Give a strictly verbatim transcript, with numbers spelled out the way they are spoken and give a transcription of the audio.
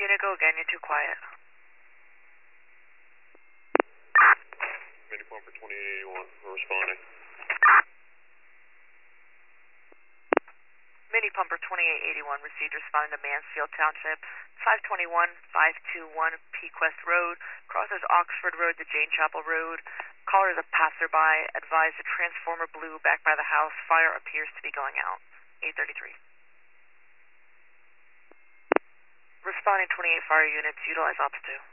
unit, go again. You're too quiet. Mini pumper twenty-eight eighty-one, we're responding. Mini pumper twenty-eight eighty-one received, responding to Mansfield Township, five twenty-one, five twenty-one Pequest Road, crosses Oxford Road to Jane Chapel Road. Caller is a passerby, advised a transformer blew back by the house. Fire appears to be going out. eight thirty-three. Responding twenty-eight fire units, utilize ops two.